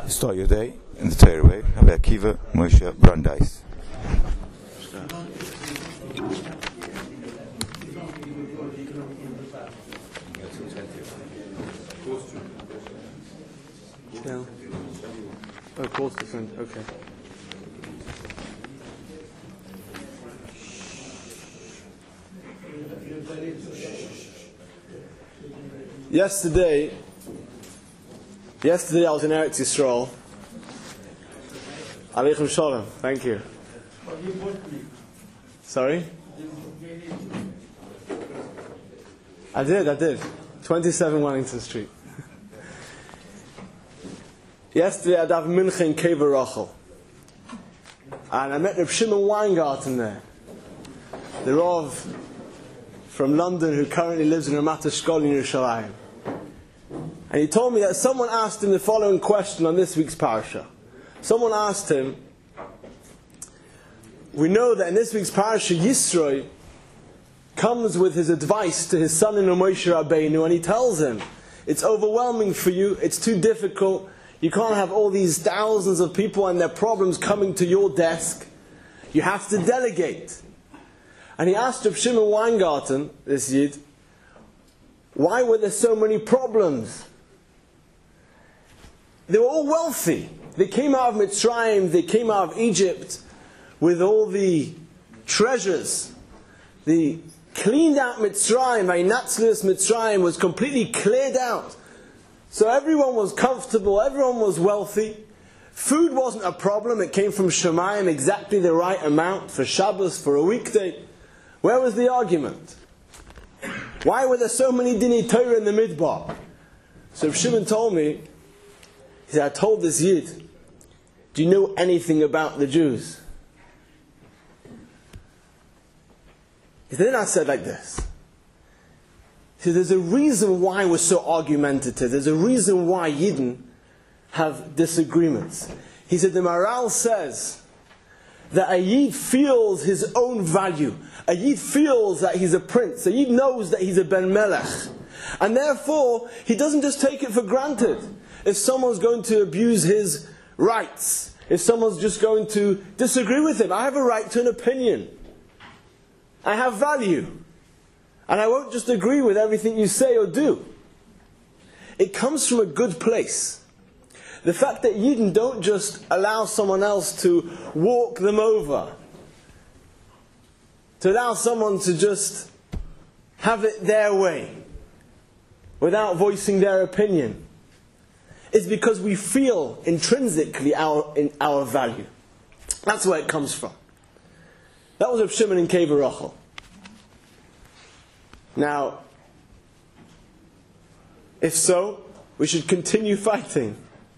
Start your day in the Torah way. Rabbi Akiva Moshe Brandeis. Oh, course different. Okay. Yesterday I was in Eretz Yisrael. Aleichem Shalom. Thank you. Sorry? I did. 27 Wellington Street. Yesterday I davened Mincha in Kever Rachel. And I met Reb Shimon Weingarten there. The Rav from London who currently lives in Ramat Eshkol in Yerushalayim. And he told me that someone asked him the following question on this week's parasha. Someone asked him, we know that in this week's parasha, Yisro comes with his advice to his son-in-law Moshe Rabbeinu, and he tells him, it's overwhelming for you, it's too difficult, you can't have all these thousands of people and their problems coming to your desk, you have to delegate. And he asked Reb Shimon Weingarten, this Yid, why were there so many problems? They were all wealthy. They came out of Mitzrayim, they came out of Egypt with all the treasures. The cleaned out Mitzrayim, Vainatzlius Mitzrayim was completely cleared out. So everyone was comfortable, everyone was wealthy. Food wasn't a problem, it came from Shemayim, exactly the right amount for Shabbos, for a weekday. Where was the argument? Why were there so many Dinei Torah in the Midbar? So Shimon told me, he said, I told this Yid, do you know anything about the Jews? He said, then I said like this. He said, there's a reason why we're so argumentative. There's a reason why Yidden have disagreements. He said, the Maral says that a Yid feels his own value. A Yid feels that he's a prince. A Yid knows that he's a Ben Melech. And therefore, he doesn't just take it for granted. If someone's going to abuse his rights, if someone's just going to disagree with him, I have a right to an opinion. I have value. And I won't just agree with everything you say or do. It comes from a good place. The fact that Yidden don't just allow someone else to walk them over, to allow someone to just have it their way, without voicing their opinion, is because we feel intrinsically our value. That's where it comes from. That was Reb Shimon in Kever Rachel. Now, if so, we should continue fighting.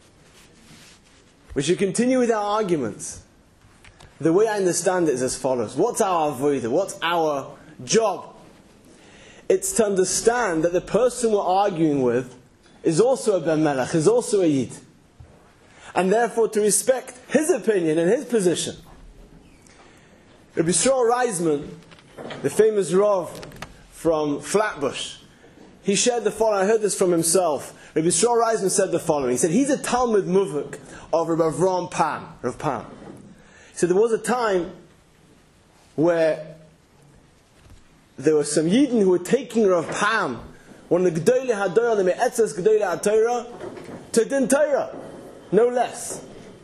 We should continue with our arguments. The way I understand it is as follows. What's our avodah? What's our job? It's to understand that the person we're arguing with is also a Ben Melech, is also a Yid. And therefore to respect his opinion and his position. Rabbi Yisrael Reisman, the famous Rav from Flatbush, he shared the following. I heard this from himself. Rabbi Yisrael Reisman said the following. He said, he's a Talmud Muvuk of Rabbi Avram Pam, Rav Pam. He said, there was a time where there were some Yidden who were taking Rav Pam, one of the Gedolei HaDorah, the Me'etzes Gedolei HaTorah, to Din Torah, no less.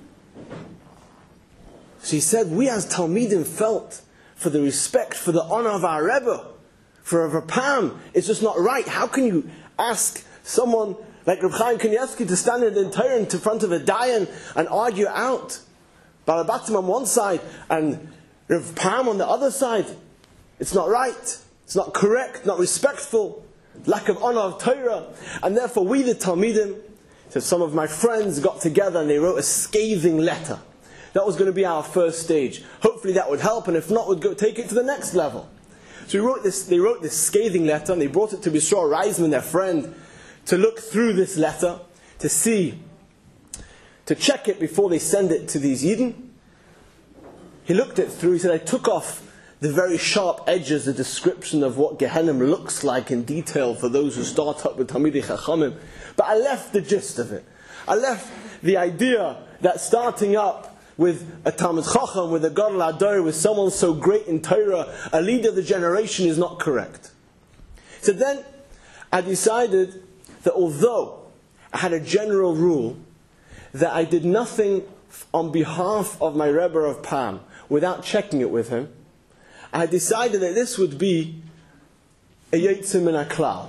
So he said, we as Talmidim felt for the respect, for the honor of our Rebbe, for Rav Pam, it's just not right. How can you ask someone like Reb Chaim Kanievsky to stand in Din Torah in front of a Dayan and argue out? Balabatim on one side and Rav Pam on the other side. It's not right. It's not correct, not respectful. Lack of honor of Torah. And therefore we the Talmidim, so some of my friends got together and they wrote a scathing letter. That was going to be our first stage. Hopefully that would help, and if not, we'd go take it to the next level. So they wrote this scathing letter, and they brought it to Yisrael Reisman, their friend, to look through this letter, to see, to check it before they send it to these Yidden. He looked it through, he said, I took off the very sharp edges, the description of what Gehenna looks like in detail for those who start up with Talmidei Chachamim. But I left the gist of it. I left the idea that starting up with a Talmid Chacham, with a Gadol Ador, with someone so great in Torah, a leader of the generation, is not correct. So then I decided that although I had a general rule that I did nothing on behalf of my Rebbe of Pam without checking it with him, I decided that this would be a Yetzer Min HaKlal.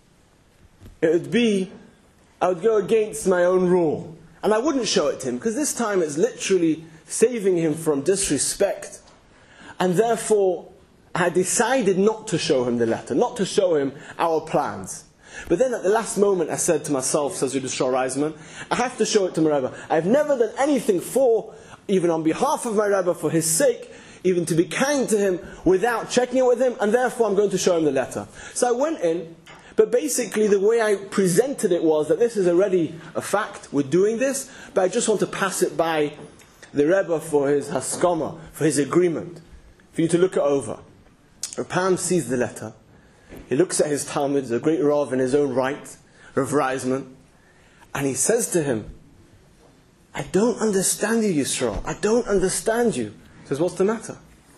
It would be, I would go against my own rule. And I wouldn't show it to him, because this time it's literally saving him from disrespect. And therefore, I decided not to show him the letter, not to show him our plans. But then at the last moment I said to myself, says Yudhishthira Reisman, I have to show it to my Rebbe. I've never done anything for, even on behalf of my Rebbe, for his sake, even to be kind to him, without checking it with him, and therefore I'm going to show him the letter. So I went in, but basically the way I presented it was that this is already a fact, we're doing this, but I just want to pass it by the Rebbe for his haskama, for his agreement, for you to look it over. Rav Pam sees the letter, he looks at his Talmud, a great Rav in his own right, Rav Reisman, and he says to him, I don't understand you, Yisrael, I don't understand you. He says, what's the matter?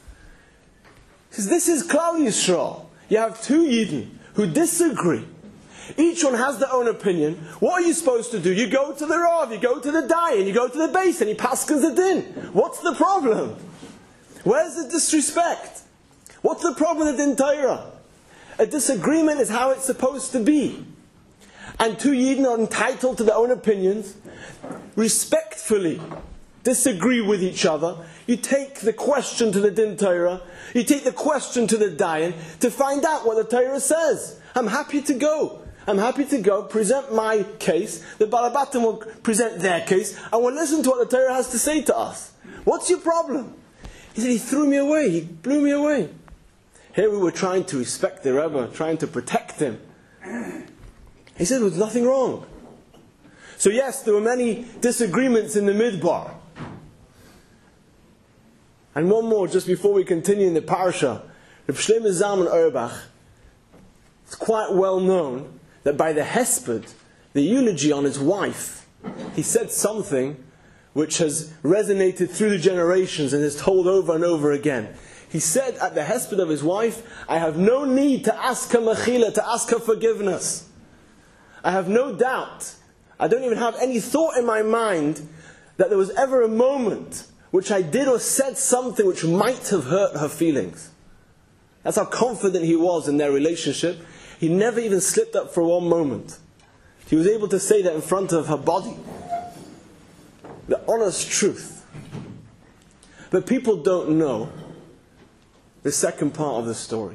He says, this is Klal Yisrael. You have two Yidden who disagree. Each one has their own opinion. What are you supposed to do? You go to the Rav, you go to the Dayan, you go to the base, and he paskins the din. What's the problem? Where's the disrespect? What's the problem with the din Torah? A disagreement is how it's supposed to be. And two Yidden are entitled to their own opinions, respectfully disagree with each other. You take the question to the din Torah, you take the question to the Dayan to find out what the Torah says. I'm happy to go. I'm happy to go, present my case, the Balabatim will present their case, and we'll listen to what the Torah has to say to us. What's your problem? He said, he threw me away, he blew me away. Here we were trying to respect the Rebbe, trying to protect him. He said there was nothing wrong. So yes, there were many disagreements in the Midbar. And one more, just before we continue in the parasha. Reb Shlomo Zalman Auerbach, it's quite well known that by the Hesped, the eulogy on his wife, he said something which has resonated through the generations and is told over and over again. He said at the Hesped of his wife, I have no need to ask her mechila, to ask her forgiveness. I have no doubt, I don't even have any thought in my mind that there was ever a moment which I did or said something which might have hurt her feelings. That's how confident he was in their relationship. He never even slipped up for one moment. He was able to say that in front of her body. The honest truth. But people don't know the second part of the story.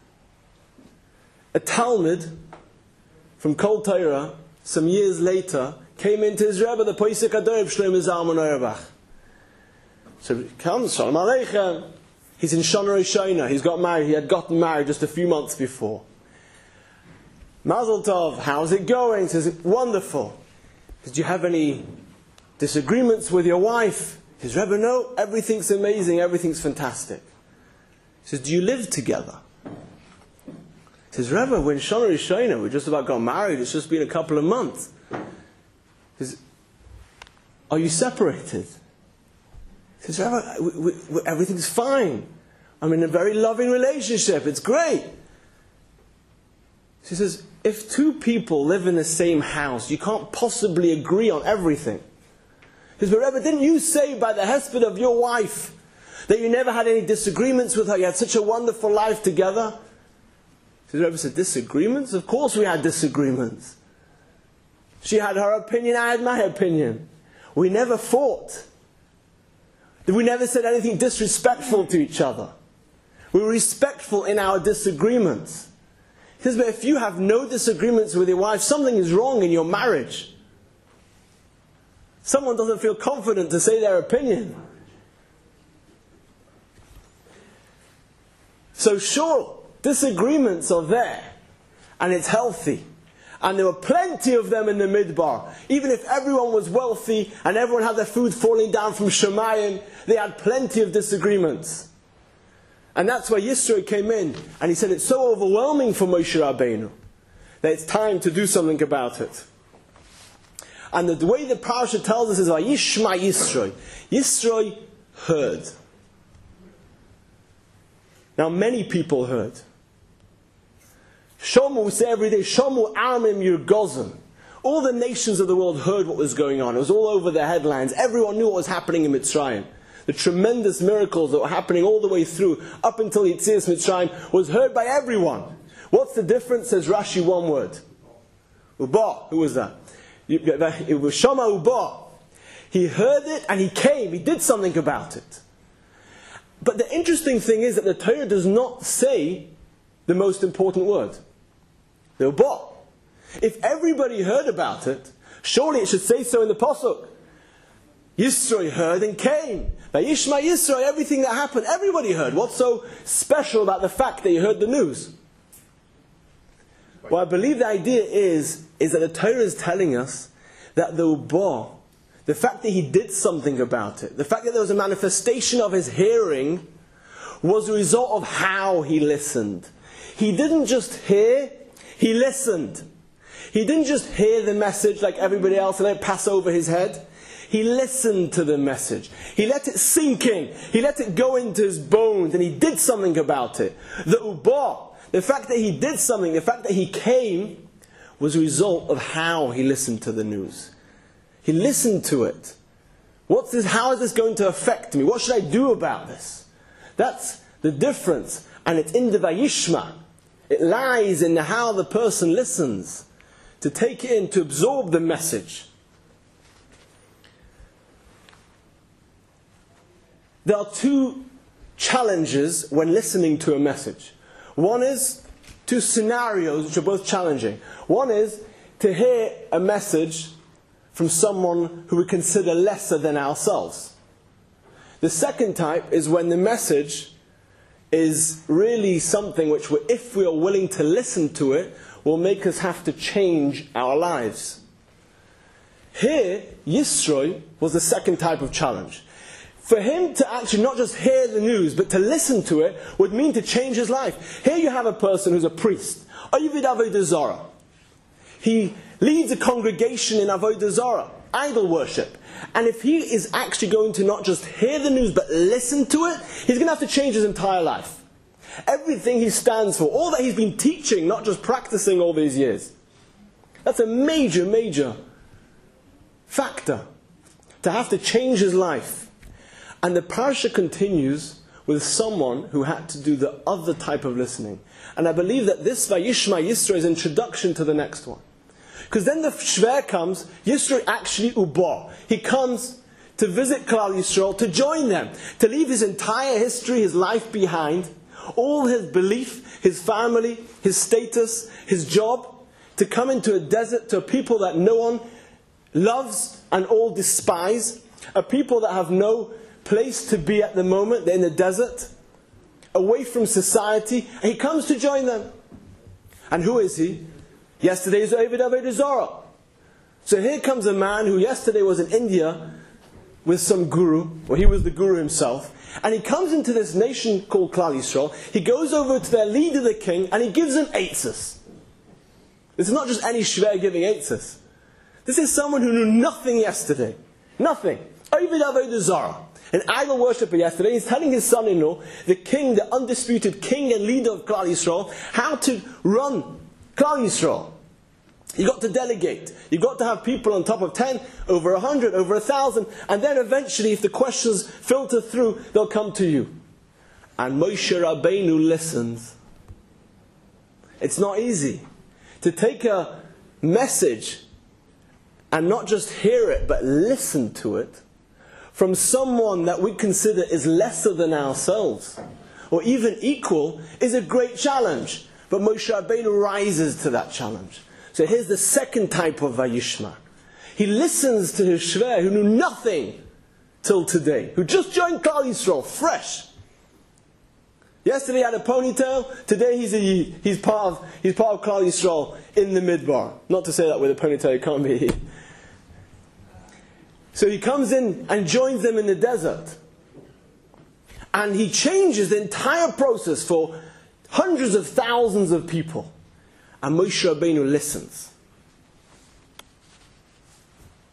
A Talmud from Kol Torah, some years later, came into his Rebbe, the Poisek Ador Shlomo Zalman Auerbach. So he comes, Shalom Aleichem. He's in Shana Rishona. He's got married. He had gotten married just a few months before. Mazel Tov, how's it going? He says, wonderful. He says, do you have any disagreements with your wife? He says, Rebbe, no, everything's amazing, everything's fantastic. He says, do you live together? He says, Rebbe, we're in Shana Rishona. We just about got married. It's just been a couple of months. He says, are you separated? He says, Rebbe, everything's fine. I'm in a very loving relationship. It's great. She says, if two people live in the same house, you can't possibly agree on everything. He says, but Rebbe, didn't you say by the hesped of your wife that you never had any disagreements with her? You had such a wonderful life together. The Rebbe said, disagreements? Of course we had disagreements. She had her opinion, I had my opinion. We never fought. We never said anything disrespectful to each other. We were respectful in our disagreements. He says, but if you have no disagreements with your wife, something is wrong in your marriage. Someone doesn't feel confident to say their opinion. So sure, disagreements are there, and it's healthy. And there were plenty of them in the Midbar. Even if everyone was wealthy and everyone had their food falling down from Shemayim, they had plenty of disagreements. And that's why Yisro came in and he said it's so overwhelming for Moshe Rabbeinu that it's time to do something about it. And the way the parasha tells us is Vayishma Yisroi. Yisroi heard. Now many people heard. Shomu, we say every day, Shomu Armim Yirgozim. All the nations of the world heard what was going on. It was all over the headlines. Everyone knew what was happening in Mitzrayim. The tremendous miracles that were happening all the way through, up until Yetzias Mitzrayim, was heard by everyone. What's the difference? Says Rashi, one word. Uba. Who was that? It was Shama Uba. He heard it and he came. He did something about it. But the interesting thing is that the Torah does not say the most important word. The Uba. If everybody heard about it, surely it should say so in the Pasuk. Yisroi heard and came. Vayishma Yisroi, everything that happened, everybody heard. What's so special about the fact that you heard the news? Well, I believe the idea is that the Torah is telling us that the Uba, the fact that he did something about it, the fact that there was a manifestation of his hearing, was a result of how he listened. He didn't just hear, he listened. He didn't just hear the message like everybody else and let it pass over his head. He listened to the message. He let it sink in. He let it go into his bones and he did something about it. The Uba, the fact that he did something, the fact that he came, was a result of how he listened to the news. He listened to it. What's this? How is this going to affect me? What should I do about this? That's the difference. And it's in the Vayishma. It lies in how the person listens. To take it in, to absorb the message. There are two challenges when listening to a message. One is two scenarios which are both challenging. One is to hear a message from someone who we consider lesser than ourselves. The second type is when the message is really something which, if we are willing to listen to it, will make us have to change our lives. Here, Yisroi was the second type of challenge. For him to actually not just hear the news, but to listen to it, would mean to change his life. Here you have a person who's a priest. Ovid Avodah Zarah. He leads a congregation in Avodah Zarah, idol worship. And if he is actually going to not just hear the news, but listen to it, he's going to have to change his entire life. Everything he stands for, all that he's been teaching, not just practicing all these years. That's a major, major factor. To have to change his life. And the parasha continues with someone who had to do the other type of listening. And I believe that this Vayishma Yisroi is introduction to the next one. Because then the Shver comes, Yisroi actually Uba. He comes to visit Klal Yisrael, to join them, to leave his entire history, his life behind, all his belief, his family, his status, his job, to come into a desert to a people that no one loves and all despise, a people that have no place to be at the moment. They're in the desert, away from society, and he comes to join them. And who is he? Yesterday is Ovid Avodah Zarah. So here comes a man who yesterday was in India with some guru, or he was the guru himself, and he comes into this nation called Klal Yisrael. He goes over to their leader, the king, and he gives him eitzes. This is not just any shver giving eitzes. This is someone who knew nothing yesterday. Nothing. Ovid Avodah Zarah. An idol worshipper yesterday. He's telling his son-in-law, the king, the undisputed king and leader of Klal Yisrael, how to run Klal Yisrael. You've got to delegate. You've got to have people on top of 10, over 100, over 1,000. And then eventually, if the questions filter through, they'll come to you. And Moshe Rabbeinu listens. It's not easy to take a message and not just hear it, but listen to it from someone that we consider is lesser than ourselves, or even equal, is a great challenge. But Moshe Rabbeinu rises to that challenge. So here's the second type of Vayishma. He listens to his shver who knew nothing till today, who just joined Klal Yisrael, fresh. Yesterday he had a ponytail, today he's a Yid. He's part of Klal Yisrael in the Midbar. Not to say that with a ponytail you can't be a Yid. So he comes in and joins them in the desert. And he changes the entire process for hundreds of thousands of people. And Moshe Rabbeinu listens.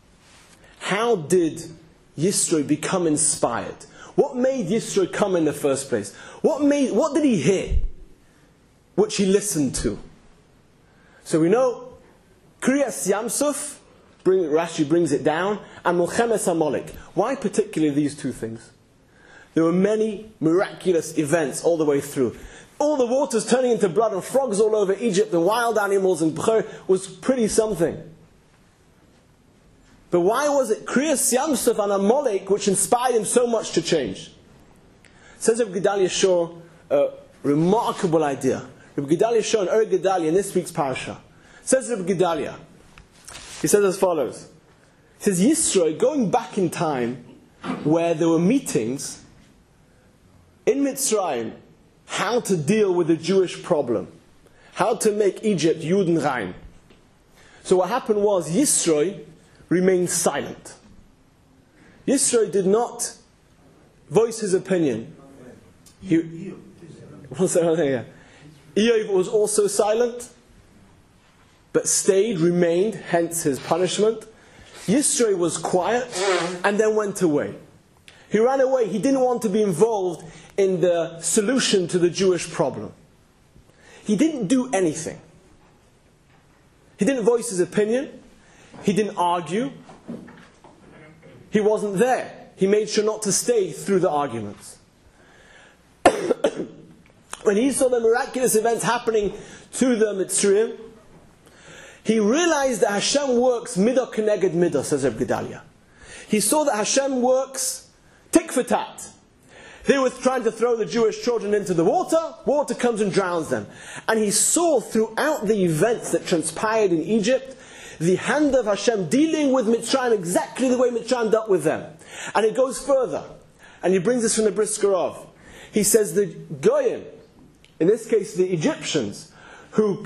how did Yisro become inspired? What made Yisro come in the first place? What did he hear, which he listened to? So we know Kriyas Yamsuf, Rashi brings it down, and Milchemes Amalek. Why particularly these two things? There were many miraculous events all the way through. All the waters turning into blood and frogs all over Egypt and wild animals and B'chor was pretty something. But why was it Kriyas Yamsuf and Amalek which inspired him so much to change? Says Reb Gedalia Shor a remarkable idea. Reb Gedalia Shor in Gedalia in this week's parasha. Says Reb Gedalia, he says as follows. He says, Yisro, going back in time where there were meetings in Mitzrayim, how to deal with the Jewish problem, how to make Egypt Juden rein. So what happened was Yisro remained silent. Yisro did not voice his opinion. Iyov was also silent, but stayed, remained, hence his punishment. Yisro was quiet and then went away. He ran away. He didn't want to be involved in the solution to the Jewish problem. He didn't do anything. He didn't voice his opinion. He didn't argue. He wasn't there. He made sure not to stay through the arguments. When he saw the miraculous events happening to the Mitzrayim, he realized that Hashem works midah keneged midah, says Reb Gedalia. He saw that Hashem works tit for tat. They were trying to throw the Jewish children into the water comes and drowns them. And he saw throughout the events that transpired in Egypt, the hand of Hashem dealing with Mitzrayim exactly the way Mitzrayim dealt with them. And it goes further. And he brings this from the Brisker of. He says the Goyim, in this case the Egyptians, who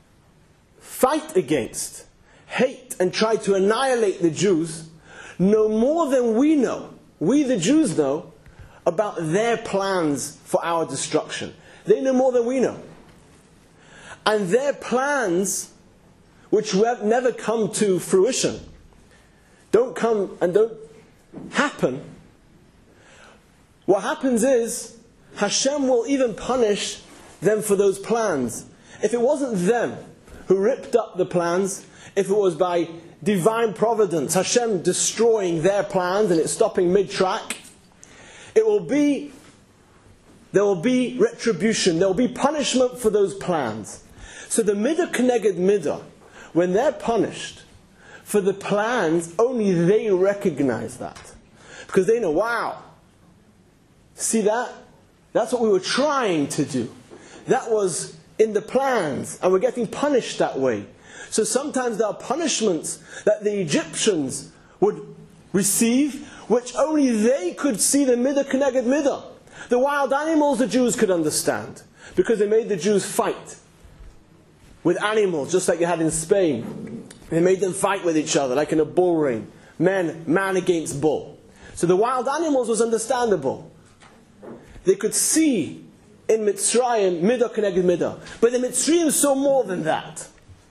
fight against, hate and try to annihilate the Jews, know more than we know, we the Jews know, about their plans for our destruction. They know more than we know. And their plans, which have never come to fruition, don't come and don't happen. What happens is, Hashem will even punish them for those plans. If it wasn't them who ripped up the plans, if it was by divine providence, Hashem destroying their plans and it stopping mid-track, there will be retribution, there will be punishment for those plans. So the midah keneged midah, when they're punished for the plans, only they recognize that. Because they know, wow, see that? That's what we were trying to do. That was in the plans, and we're getting punished that way. So sometimes there are punishments that the Egyptians would receive, which only they could see the midah keneged midah. The wild animals the Jews could understand, because they made the Jews fight with animals, just like they had in Spain. They made them fight with each other, like in a bull ring. Man against bull. So the wild animals was understandable. They could see in Mitzrayim midah keneged midah. But the Mitzrayim saw more than that.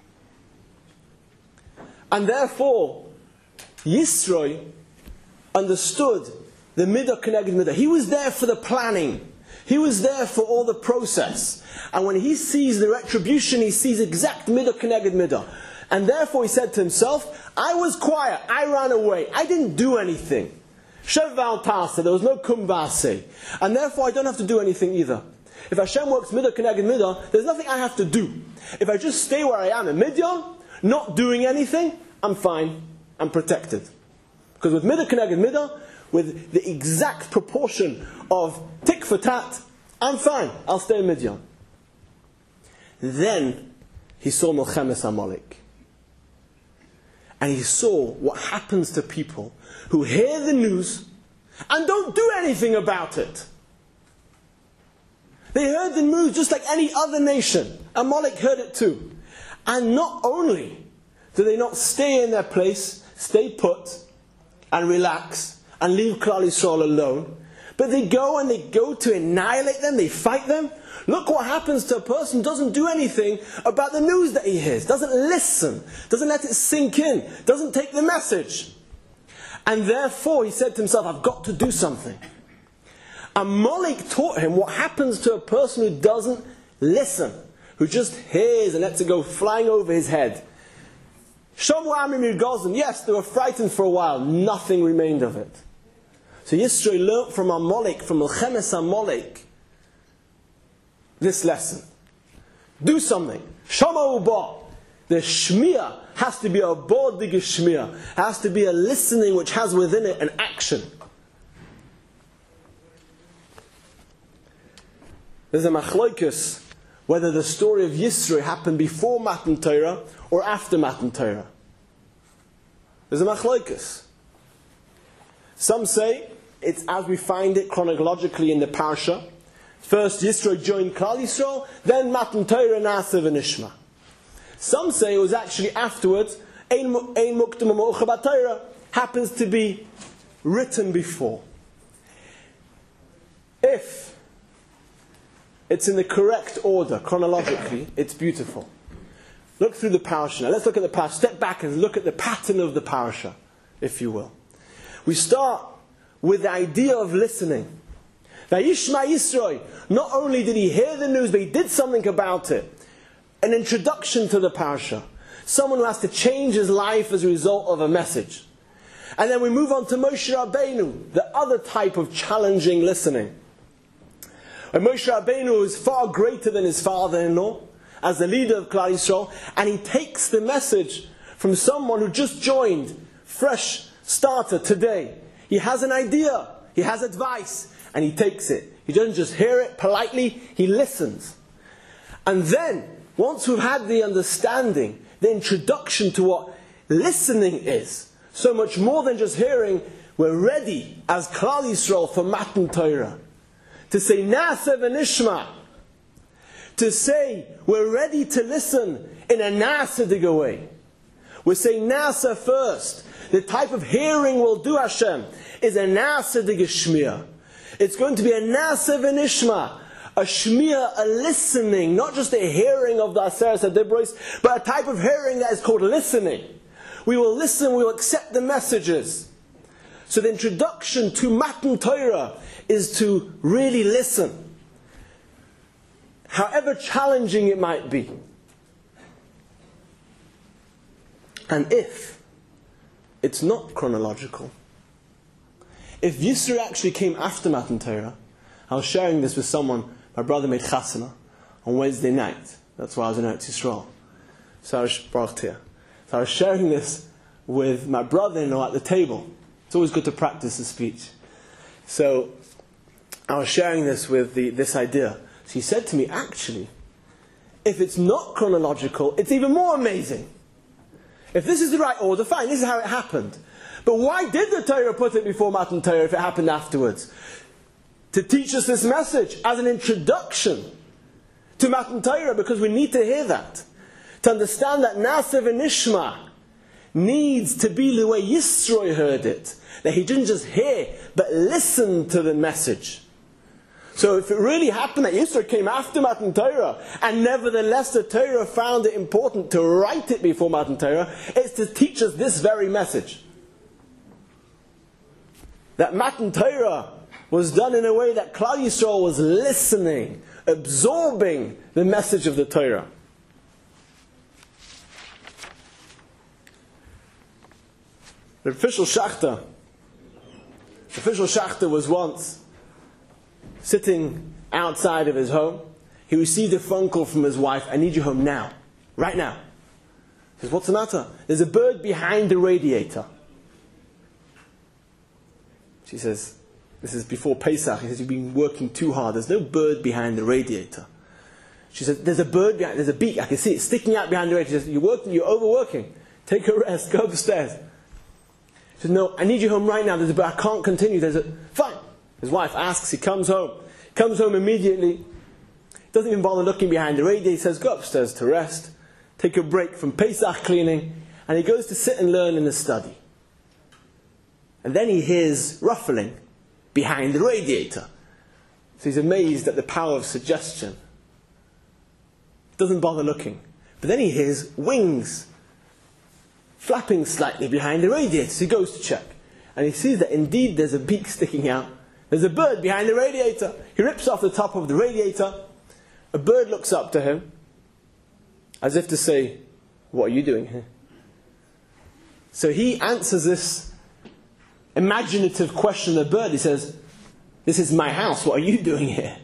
And therefore, Yisro understood the midah keneged midah. He was there for the planning. He was there for all the process. And when he sees the retribution, he sees exact midah keneged midah. And therefore he said to himself, I was quiet, I ran away, I didn't do anything. Shev val tasa, there was no kumbase. And therefore I don't have to do anything either. If Hashem works midah keneged midah, there's nothing I have to do. If I just stay where I am in Midian, not doing anything, I'm fine, I'm protected. Because with midah keneged midah, with the exact proportion of tit for tat, I'm fine, I'll stay in Midian. Then he saw Milchemes Amalek. And he saw what happens to people who hear the news and don't do anything about it. They heard the news just like any other nation. Amalek heard it too. And not only do they not stay in their place, stay put and relax and leave Klal Yisrael alone, but they go to annihilate them, they fight them. Look what happens to a person who doesn't do anything about the news that he hears, doesn't listen, doesn't let it sink in, doesn't take the message. And therefore he said to himself, I've got to do something. Amalek taught him what happens to a person who doesn't listen, who just hears and lets it go flying over his head. Yes, they were frightened for a while. Nothing remained of it. So Yisro learnt from Amalek, from Melchemes Amalek, this lesson. Do something. Shama uba. The shmiya has to be a bodig shmiya. Has to be a listening which has within it an action. There's a machloikus whether the story of Yisro happened before Matan Torah or after Matan Torah. There's a machloikus. Some say it's as we find it chronologically in the parsha. First Yisro joined Klal Yisrael, then Matan Torah, Na'aseh v'Nishma. Some say it was actually afterwards. Ein muktam u'ma'ucha b'Torah happens to be written before. If it's in the correct order chronologically, it's beautiful. Look through the parasha. Now let's look at the parasha. Step back and look at the pattern of the parasha, if you will. We start with the idea of listening. Vayishma Yisro. Not only did he hear the news, but he did something about it. An introduction to the parasha. Someone who has to change his life as a result of a message. And then we move on to Moshe Rabbeinu, the other type of challenging listening. And Moshe Rabbeinu is far greater than his father-in-law, as the leader of Klal Yisrael, and he takes the message from someone who just joined, fresh starter today. He has an idea, he has advice, and he takes it. He doesn't just hear it politely, he listens. And then, once we've had the understanding, the introduction to what listening is, so much more than just hearing, we're ready as Klal Yisrael for Matan Torah. To say Na'aseh v'Nishma. To say we're ready to listen in a Na'aseh way. We're saying Na'aseh first. The type of hearing we'll do Hashem is a Na'aseh Shmiya. It's going to be a Na'aseh v'Nishma. A Shmiya, a listening, not just a hearing of the Aseret HaDibros, but a type of hearing that is called listening. We will listen, we will accept the messages. So the introduction to Matan Torah is to really listen. However challenging it might be. And if it's not chronological, if Yisro actually came after Matan Torah, I was sharing this with someone, my brother made chasana on Wednesday night. That's why I was in Eretz Yisrael. So I was sharing this with my brother-in-law at the table. It's always good to practice the speech. So I was sharing this with this idea. So he said to me, actually, if it's not chronological, it's even more amazing. If this is the right order, fine, this is how it happened. But why did the Torah put it before Matan Torah if it happened afterwards? To teach us this message as an introduction to Matan Torah, because we need to hear that. To understand that Na'aseh v'Nishma needs to be the way Yisro heard it. That he didn't just hear, but listen to the message. So if it really happened that Yisro came after Matan Torah, and nevertheless the Torah found it important to write it before Matan Torah, it's to teach us this very message. That Matan Torah was done in a way that Klal Yisrael was listening, absorbing the message of the Torah. The official Shachter was once sitting outside of his home. He received a phone call from his wife, I need you home now, right now. He says, what's the matter? There's a bird behind the radiator. She says, this is before Pesach. He says, you've been working too hard. There's no bird behind the radiator. She says, there's a bird behind, there's a beak. I can see it sticking out behind the radiator. She says, you're overworking. Take a rest, go upstairs. He says, no, I need you home right now. There's a bird, I can't continue. Fine. His wife asks, he comes home. Comes home immediately. Doesn't even bother looking behind the radiator. He says, go upstairs to rest. Take a break from Pesach cleaning. And he goes to sit and learn in the study. And then he hears ruffling behind the radiator. So he's amazed at the power of suggestion. Doesn't bother looking. But then he hears wings flapping slightly behind the radiator. So he goes to check. and he sees that indeed there's a beak sticking out. There's a bird behind the radiator. He rips off the top of the radiator. A bird looks up to him, as if to say, what are you doing here? So he answers this imaginative question of the bird. He says, this is my house, what are you doing here?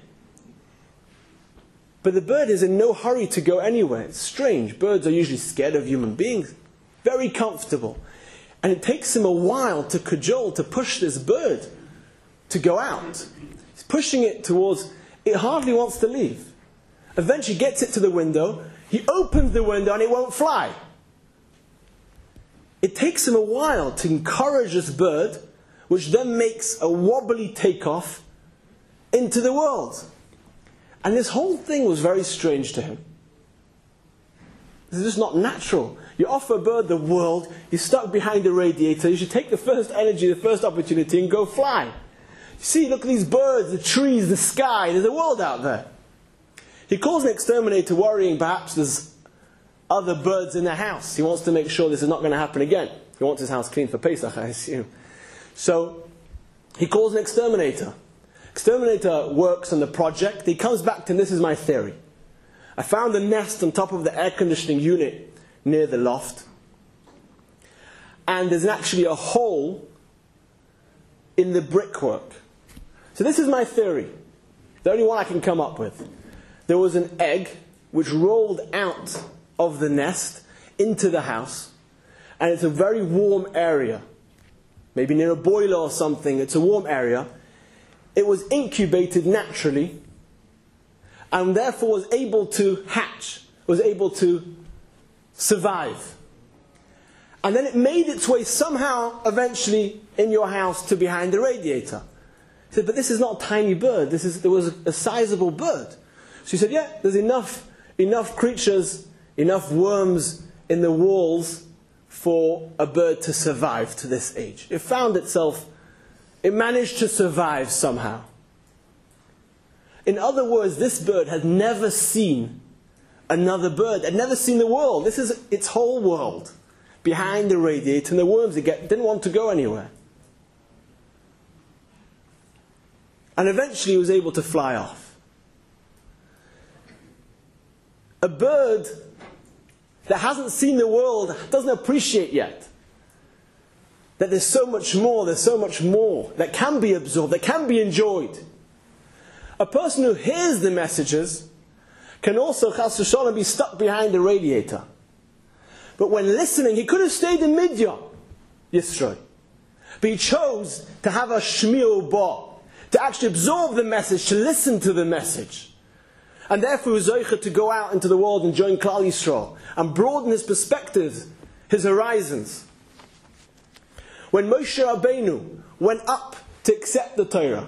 But the bird is in no hurry to go anywhere. It's strange. Birds are usually scared of human beings. Very comfortable. And it takes him a while to cajole, to push this bird to go out. He's pushing it towards, it hardly wants to leave. Eventually gets it to the window. He opens the window and it won't fly. It takes him a while to encourage this bird, which then makes a wobbly takeoff into the world. And this whole thing was very strange to him. This is just not natural. You offer a bird the world, you're stuck behind a radiator, you should take the first energy, the first opportunity and go fly. You see, look at these birds, the trees, the sky, there's a world out there. He calls an exterminator, worrying perhaps there's other birds in the house. He wants to make sure this is not going to happen again. He wants his house clean for Pesach, I assume. So, he calls an exterminator. Exterminator works on the project. He comes back to, this is my theory. I found a nest on top of the air conditioning unit near the loft. And there's actually a hole in the brickwork. So this is my theory. The only one I can come up with. There was an egg which rolled out of the nest into the house. And it's a very warm area. Maybe near a boiler or something. It's a warm area. It was incubated naturally and therefore was able to hatch, was able to survive. And then it made its way somehow eventually in your house to behind the radiator. He said, but this is not a tiny bird. There was a sizable bird. So he said, yeah, there's enough creatures, enough worms in the walls for a bird to survive to this age. It found itself, it managed to survive somehow. In other words, this bird had never seen another bird, had never seen the world. This is its whole world. Behind the radiator, and the worms didn't want to go anywhere. And eventually he was able to fly off. A bird that hasn't seen the world doesn't appreciate yet that there's so much more that can be absorbed, that can be enjoyed. A person who hears the messages can also, chas v'sholom, be stuck behind the radiator. But when listening, he could have stayed in Midian, Yisro. But he chose to have a shmi'u ba, to actually absorb the message, to listen to the message. And therefore he was zoicha to go out into the world and join Klal Yisrael, and broaden his perspectives, his horizons. When Moshe Rabbeinu went up to accept the Torah,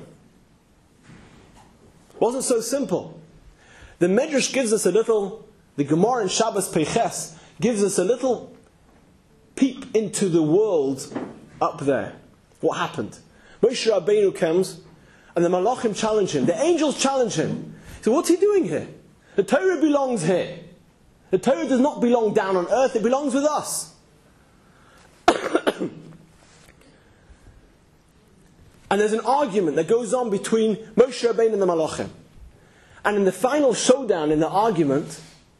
it wasn't so simple. The Medrash gives us the Gemara in Shabbos Peiches gives us a little peep into the world up there. What happened? Moshe Rabbeinu comes, and the Malachim challenge him. The angels challenge him. So what's he doing here? The Torah belongs here. The Torah does not belong down on earth, it belongs with us. And there's an argument that goes on between Moshe Rabbeinu and the Malachim. And in the final showdown in the argument,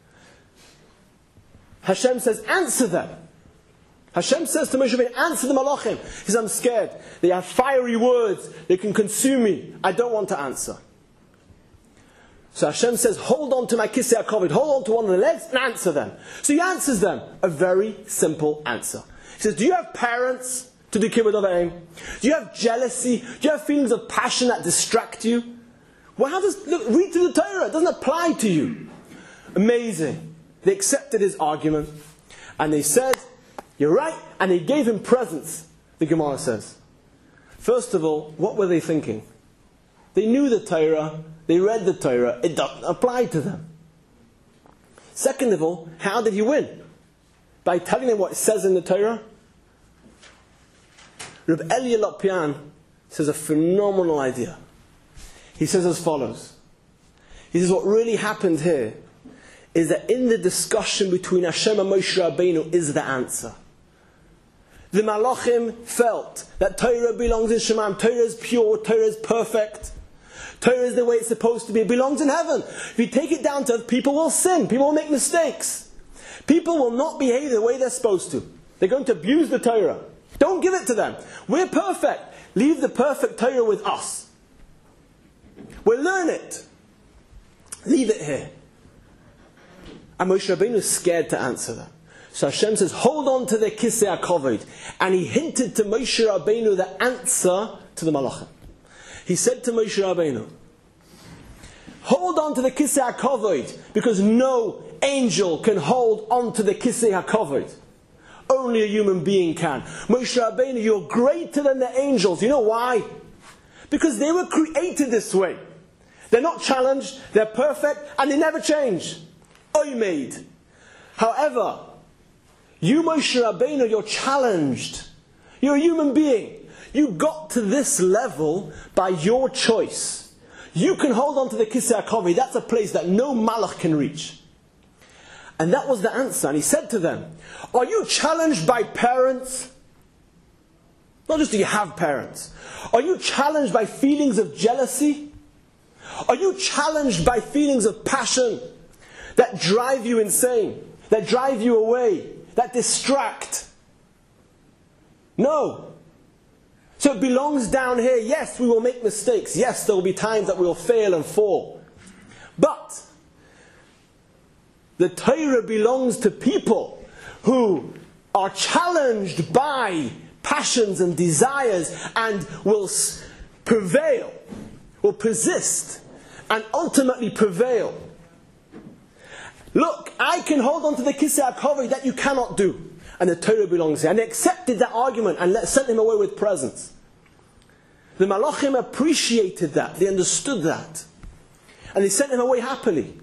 Hashem says, answer them. Hashem says to Moshe Rabbeinu, answer the Malachim. He says, I'm scared. They have fiery words. They can consume me. I don't want to answer. So Hashem says, hold on to my kisei hakavod, hold on to one of the legs and answer them. So he answers them. A very simple answer. He says, do you have parents to do kibbud of aim? Do you have jealousy? Do you have feelings of passion that distract you? Well, read through the Torah. It doesn't apply to you. Amazing. They accepted his argument. And they said, you're right. And they gave him presents, the Gemara says. First of all, what were they thinking? They knew the Torah. They read the Torah. It doesn't apply to them. Second of all, how did he win? By telling them what it says in the Torah? Reb Elia Lopian says a phenomenal idea. He says as follows. He says what really happened here is that in the discussion between Hashem and Moshe Rabbeinu is the answer. the Malachim felt that Torah belongs in Shemaim. Torah is pure, Torah is perfect. Torah is the way it's supposed to be. It belongs in heaven. If you take it down to earth, people will sin. People will make mistakes. People will not behave the way they're supposed to. They're going to abuse the Torah. Don't give it to them. We're perfect. Leave the perfect Torah with us. We'll learn it. Leave it here. And Moshe Rabbeinu is scared to answer that. So Hashem says, hold on to the Kisei HaKavod. And he hinted to Moshe Rabbeinu the answer to the Malachim. He said to Moshe Rabbeinu, hold on to the Kisei HaKavod, because no angel can hold on to the Kisei HaKavod. Only a human being can. Moshe Rabbeinu, you're greater than the angels. You know why? Because they were created this way. They're not challenged, they're perfect, and they never change. Oimed. However, you Moshe Rabbeinu, you're challenged. You're a human being. You got to this level by your choice. You can hold on to the Kisei HaKavod. That's a place that no Malach can reach. And that was the answer. And he said to them, are you challenged by parents? Not just do you have parents. Are you challenged by feelings of jealousy? Are you challenged by feelings of passion that drive you insane? That drive you away? That distract? No. So it belongs down here. Yes, we will make mistakes. Yes, there will be times that we will fail and fall. But the Torah belongs to people who are challenged by passions and desires and will prevail, will persist, and ultimately prevail. Look, I can hold on to the Kisei HaKavod that you cannot do. And the Torah belongs here. And they accepted that argument and sent him away with presents. The Malachim appreciated that. They understood that. And they sent him away happily.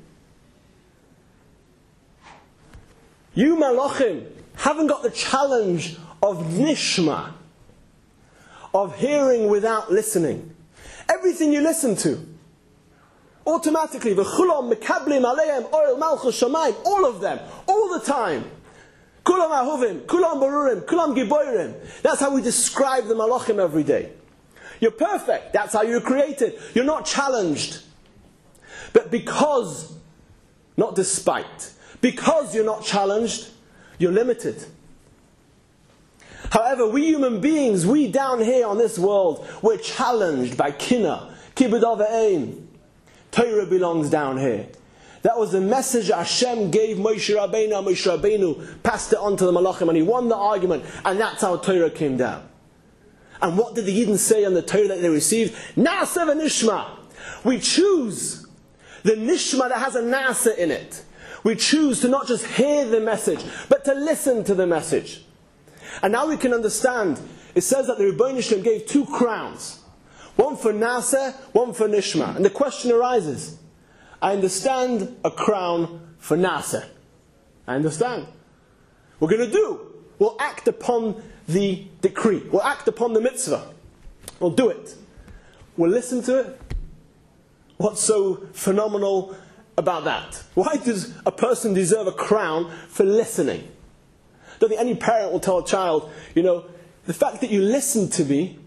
You Malachim haven't got the challenge of Nishma, of hearing without listening. Everything you listen to, automatically, V'chulam mekablim aleim oil malchus shamayim, all of them, all the time. Kulam ahuvim, kulam barurim, kulam giborim. That's how we describe the Malachim every day. You're perfect. That's how you're created. You're not challenged. But because, not despite, because you're not challenged, you're limited. However, we human beings, we down here on this world, we're challenged by kina, kibud av'ein. Torah belongs down here. That was the message Hashem gave Moshe Rabbeinu. Moshe Rabbeinu passed it on to the Malachim and he won the argument. And that's how Torah came down. And what did the Yidden say on the Torah that they received? Na'aseh v'nishma. We choose the nishma that has a na'aseh in it. We choose to not just hear the message, but to listen to the message. And now we can understand. It says that the Rebbeinu Shalom gave 2 crowns. One for na'aseh, one for nishma. And the question arises, I understand a crown for na'aseh. I understand. We're going to do. We'll act upon the decree. We'll act upon the mitzvah. We'll do it. We'll listen to it. What's so phenomenal about that? Why does a person deserve a crown for listening? I don't think any parent will tell a child, the fact that you listened to me,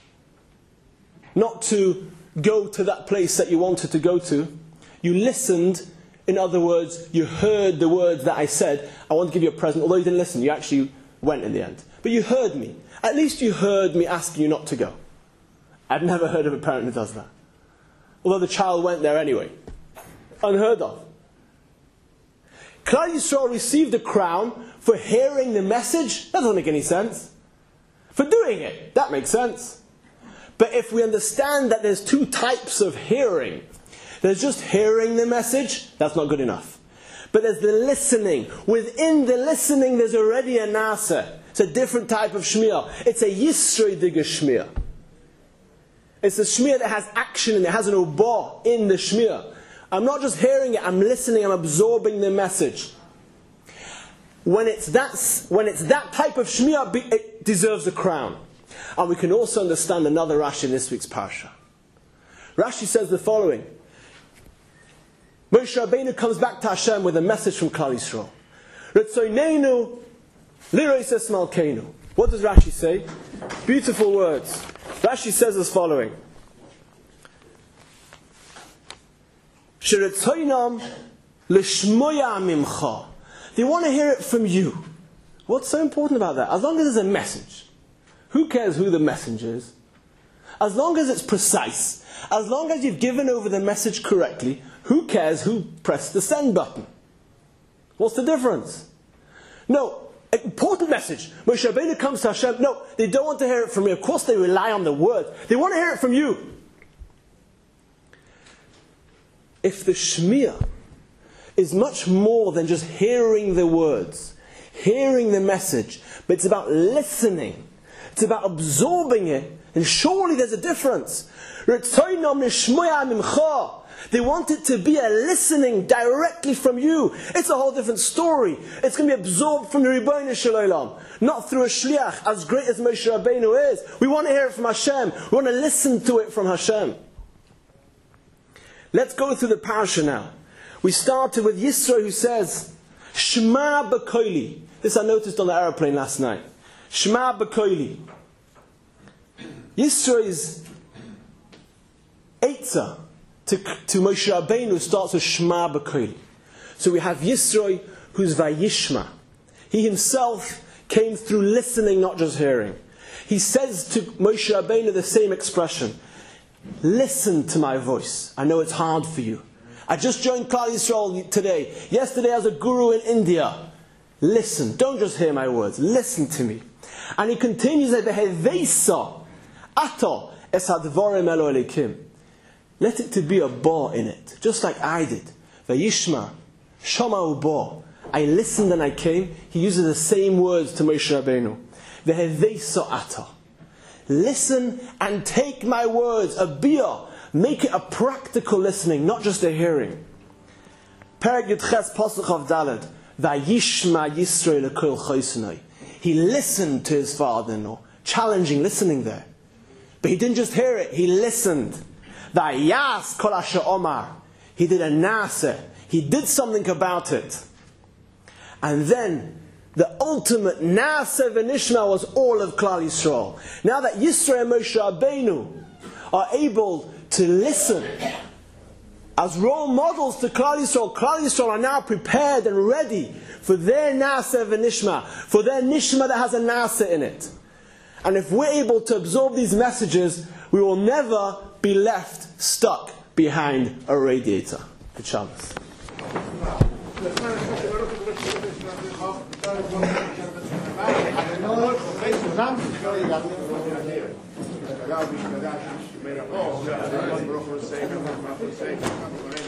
not to go to that place that you wanted to go to, you listened, in other words, you heard the words that I said, I want to give you a present, although you didn't listen, you actually went in the end. But you heard me. At least you heard me asking you not to go. I've never heard of a parent who does that. Although the child went there anyway. Unheard of. Klal Yisrael received a crown for hearing the message. That doesn't make any sense. For doing it, that makes sense. But if we understand that there's 2 types of hearing, there's just hearing the message, that's not good enough. But there's the listening. Within the listening, there's already a na'aseh. It's a different type of shmiya. It's a yisrei diga shmiya. It's a shmiya that has action and it has an ubah in the shmiya. I'm not just hearing it, I'm listening, I'm absorbing the message. When it's that type of shmiya, it deserves a crown. And we can also understand another Rashi in this week's parsha. Rashi says the following. Moshe Rabbeinu comes back to Hashem with a message from Klal Yisrael. Ritzoneinu lirois es malkeinu. What does Rashi say? Beautiful words. Rashi says as following. Sheretzoinam l'shmoya mimcha. They want to hear it from you. What's so important about that? As long as there's a message. Who cares who the messenger is? As long as it's precise. As long as you've given over the message correctly. Who cares who pressed the send button? What's the difference? No, important message. Moshe Rabbeinu comes to Hashem. No, they don't want to hear it from you. Of course they rely on the word. They want to hear it from you. If the Shmiya is much more than just hearing the words, hearing the message, but it's about listening, it's about absorbing it, and surely there's a difference. They want it to be a listening directly from you. It's a whole different story. It's going to be absorbed from the Ribono Shel Olam, not through a shliach, as great as Moshe Rabbeinu is. We want to hear it from Hashem. We want to listen to it from Hashem. Let's go through the parasha now. We started with Yisro, who says, Shema b'koili. This I noticed on the aeroplane last night. Shema b'koili. Yisro's Eitzah to Moshe Rabbeinu starts with Shema b'koili. So we have Yisro, who's Vayishma. He himself came through listening, not just hearing. He says to Moshe Rabbeinu the same expression. Listen to my voice. I know it's hard for you. I just joined Klal Yisrael today. Yesterday I was a guru in India. Listen. Don't just hear my words. Listen to me. And he continues at the Heveisa Ato es hadvarim elo elikim. Let it to be a ba in it. Just like I did. Vayishma. Shama uba. I listened and I came. He uses the same words to Moshe Rabbeinu. The Heveisa Ato. Listen and take my words, a biyah. Make it a practical listening, not just a hearing. Perek Yudches Pasuk of Daled. Vayishma Yisro lekol chosnoi. He listened to his father-in-law. Challenging listening there. But he didn't just hear it, he listened. Vayas kol asher omar. He did a naseh. He did something about it. And then the ultimate Naaseh v'nishma was all of Klal Yisrael. Now that Yisro and Moshe Rabbeinu are able to listen as role models to Klal Yisrael are now prepared and ready for their Naaseh v'nishma, for their nishma that has a Naaseh in it. And if we're able to absorb these messages, we will never be left stuck behind a radiator. Good Shabbos. No,